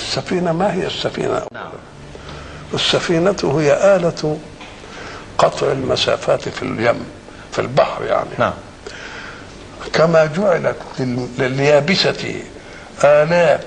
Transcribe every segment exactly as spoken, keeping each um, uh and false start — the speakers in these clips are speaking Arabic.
السفينة ما هي السفينة؟ نعم. السفينة هي آلة قطع المسافات في اليم في البحر يعني. نعم. كما جعلت لليابسة آلات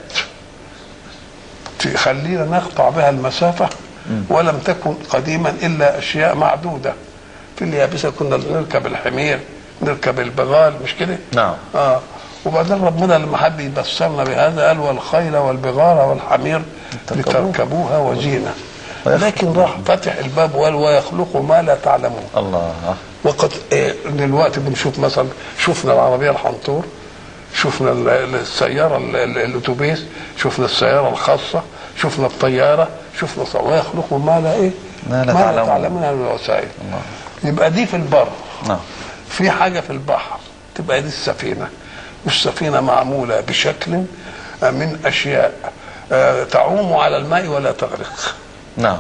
تخلينا نقطع بها المسافة، ولم تكن قديما إلا أشياء معدودة. في اليابسة كنا نركب الحمير، نركب البغال، مش كده؟ نعم. آه وبعدين ربنا لما حب يبصرنا بهذا قال والخيل والبغال والحمير لتركبوها وزينة. لكن راح فتح الباب وقال ويخلق ما لا تعلمون. الله. وقد إيه دلوقتي بنشوف مثلا، شفنا العربية الحنطور، شفنا السيارة الاتوبيس، شفنا السيارة الخاصة، شفنا الطيارة، شفنا ص... ويخلق ما لا ايه ما لا ما لا تعلمون من الوسائل. يبقى دي في البر. نعم. في حاجة في البحر تبقى دي السفينة، والسفينة معمولة بشكل من أشياء تعوم على الماء ولا تغرق. نعم.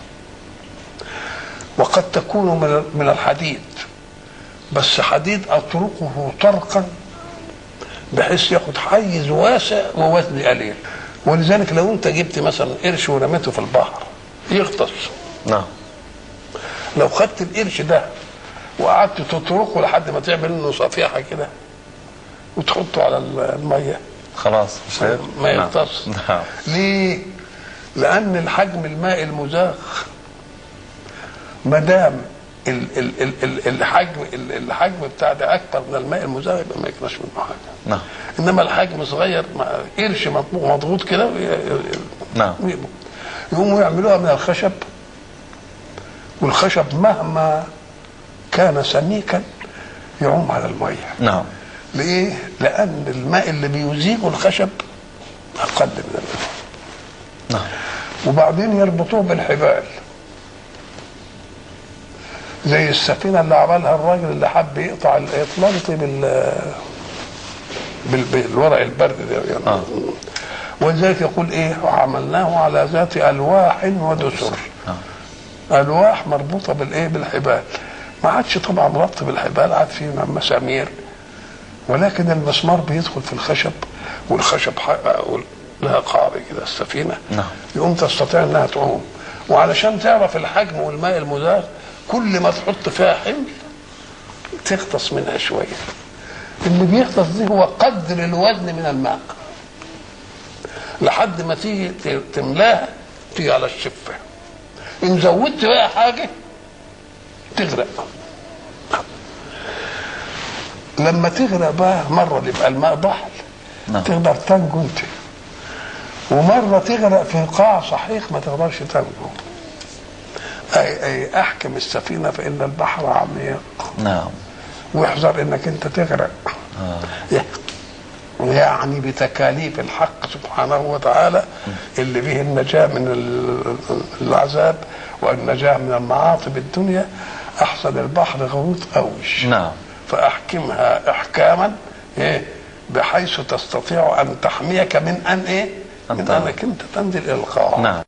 وقد تكون من الحديد، بس حديد أطرقه طرقا بحيث ياخد حيز واسع ووزن قليل. ولذلك لو انت جبت مثلا قرش ورميته في البحر يغطس. نعم. لو خدت القرش ده وقعدت تطرقه لحد ما تعمل منه صفيحه كده وتحطه على الميه خلاص مش ما يغطس. نعم. ليه؟ لان الحجم الماء المزاغ ما دام الحجم الحجم بتاع ده اكبر من الماء المزاغ يبقى ما يكناش منه حاجه. نعم. انما الحجم صغير، قرش مضغوط كده. نعم. يقوموا يعملوها من الخشب، والخشب مهما كان سميكا يعوم على الميه. نعم. ليه؟ لان الماء اللي بيزيغ الخشب اقل من الماء. نعم. وبعدين يربطوه بالحبال زي السفينه اللي عملها الراجل اللي حب يقطع الاطلنطي بال بالورق البرد ده يعني. آه. ولذلك يقول ايه عملناه على ذات الواح ودسر. آه. الواح مربوطه بالايه بالحبال، ما عادش طبعا ربط بالحبال، عاد في مسامير، ولكن المسمار بيدخل في الخشب، والخشب لها قاعده كده السفينه. نعم. يقوم تستطيع انها تعوم. وعلشان تعرف الحجم والماء المزاغ كل ما تحط فيها حمل تغطس منها شويه. اللي بيغطس دي هو قدر الوزن من الماء لحد ما تيجي تملاها تيجي على الشفه. ان زودت بقى حاجه تغرق. لما تغرق بقى مره يبقى الماء ضحل. نعم. تقدر تنجو انت، ومره تغرق في قاع صحيح ما تقدرش تنجو. اي اي احكم السفينه فان البحر عميق. نعم. واحذر انك انت تغرق. آه. يعني بتكاليف الحق سبحانه وتعالى اللي به النجاة من العذاب والنجاة من المعاصب الدنيا، أحسن البحر غويط أوش. نعم. فأحكمها إحكاما إيه بحيث تستطيع أن تحميك من أن إيه من أنك أنت تنزل إلى القاع. نعم.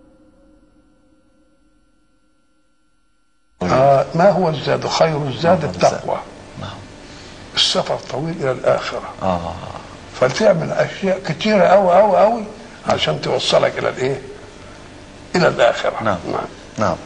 آه ما هو الزاد؟ خير الزاد التقوى. نعم. السفر طويل إلى الآخرة. آه. فتعمل أشياء كتيرة أوي أوي أوي عشان توصلك إلى الإيه؟ إلى الآخرة. نعم. نعم. نعم.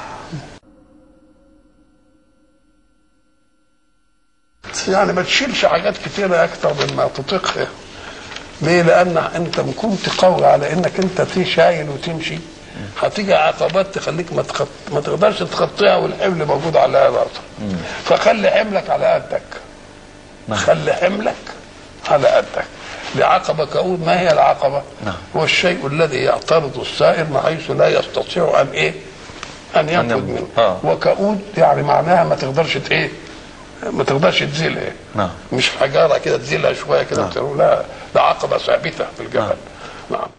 يعني ما تشيلش حاجات كتيرة أكتر مما تطيقها. ليه؟ لأن أنت كنت قوي على إنك أنت تشايل وتمشي، هتيجي عقبات تخليك ما تخط... ما تقدرش تخطيها والحمل موجود على راسك. فخلي حملك على قدك. نعم. خلي حملك على قدك. لعقبة كؤود. ما هي العقبة؟ نعم. هو الشيء الذي يعترض السائر بحيث لا يستطيع أن إيه؟ أن ينفذ منه. آه. وكؤود يعني معناها ما تقدرش إيه؟ ما تقدرش تزيلها. نعم. مش حجارة كده تزيلها شوية كده. نعم. لا، ده عقبة ثابتة في الجبل. نعم. نعم.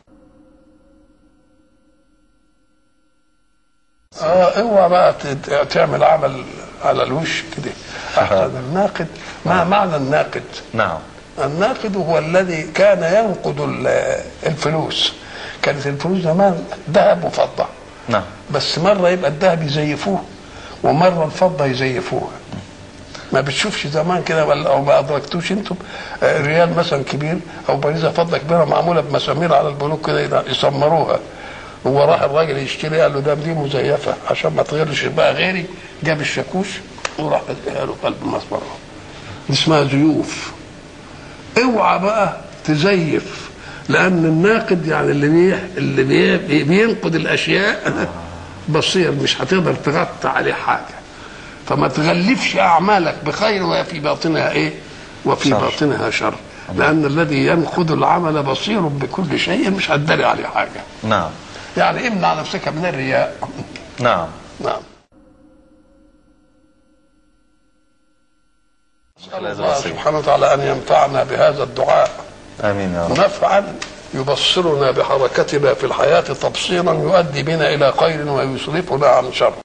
اه اوعى بقى تعمل عمل على الوش كده. احسن الناقد. ما معنى الناقد؟ نعم. الناقد هو الذي كان ينقد الفلوس. كانت الفلوس زمان ذهب وفضه. نعم. بس مره يبقى الذهب يزيفوه ومره الفضه يزيفوها. ما بتشوفش زمان كده ولا او ما ادركتوش انتم ريال مثلا كبير او باريزه فضه كبيره معموله بمسامير على البنوك كده يسمروها، هو راح الراجل يشتري قال له ده دي مزيفه عشان ما تغيرش بقى غيري، جاب الشاكوش وراح اديها له قلب المسمار. دي اسمها زيوف. اوعى بقى تزيف، لان الناقد يعني اللي بي اللي بي بينقد الاشياء بصير مش هتقدر تغطي عليه حاجه، فما تغلفش اعمالك بخير وفي باطنها ايه؟ وفي شر. باطنها شر، لان الذي ينقد العمل بصير بكل شيء مش هتدري عليه حاجه. نعم. يعني امنع نفسك من الرياء. نعم نعم. نسأل الله سبحانه وتعالى ان ينفعنا بهذا الدعاء. امين يا رب. نفعا يبصرنا بحركتنا في الحياه تبصيرا يؤدي بنا الى خير ويصرفنا عن شر.